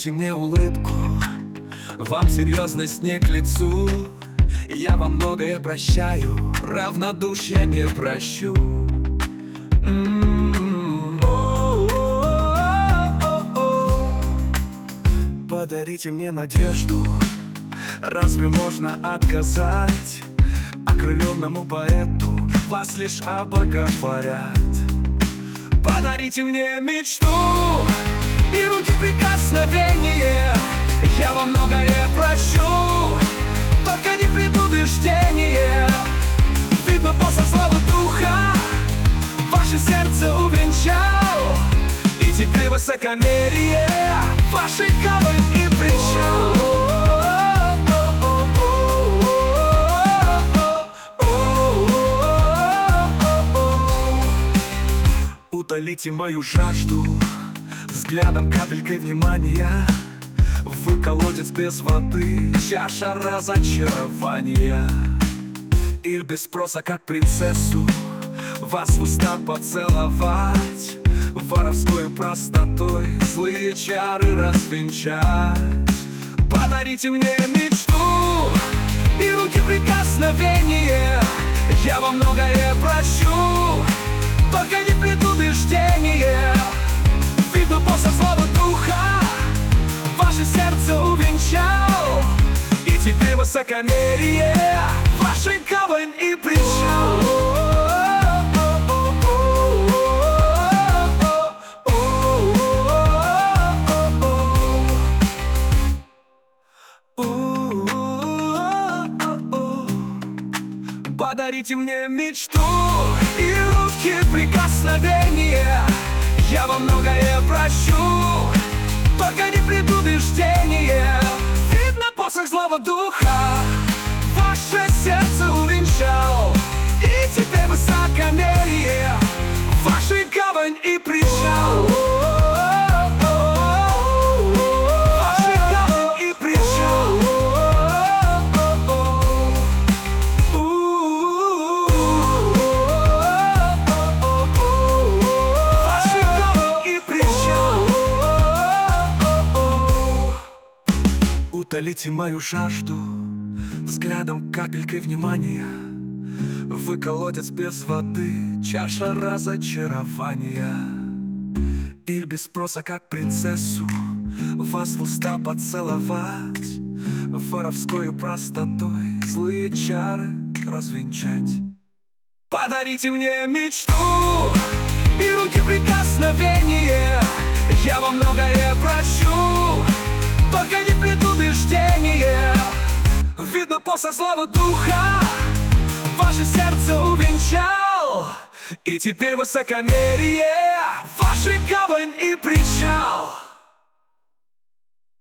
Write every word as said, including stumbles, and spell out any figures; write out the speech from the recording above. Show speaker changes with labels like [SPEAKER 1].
[SPEAKER 1] Подарите мне улыбку, вам серьезность не к лицу. Я вам многое прощаю, равнодушие не прощу. М-м-м. О-о-о-о-о. Подарите мне надежду, разве можно отказать окрыленному поэту? Вас лишь облаготворят. Подарите мне мечту и руки прикосновения. Я вам многое прощу, только не предубеждение. Видно после славы духа ваше сердце увенчал, и теперь высокомерие вашей кавы и причал. Утолите мою жажду взглядом, капелькой внимания. Вы колодец без воды, чаша разочарования. И без спроса, как принцессу, вас в уста поцеловать, воровской простотой злые чары развенчать. Подарите мне мечту и руки прикосновения. Я вам многое прощу, только не предубеждение. Видно после славы духа ваше сердце увенчал, и теперь высокомерие вашей гавань и причал. Подарите мне мечту и руки прикосновения. Я вам многое прощу, только не предубеждение. Видно посох злого духа ваше сердце увенчал, и теперь высокомерие вашей гавань и причал. Вашей гавань и причал. Утолите мою жажду взглядом, капелькой внимания. Вы колодец без воды, чаша разочарования. И без спроса, как принцессу, вас в уста поцеловать, воровской простотой злые чары развенчать. Подарите мне мечту и руки прикосновения. Я вам многое прощу, только не предубеждение. Видно после славы духа ваше сердце увенчал, и теперь высокомерие вашей гавань и причал.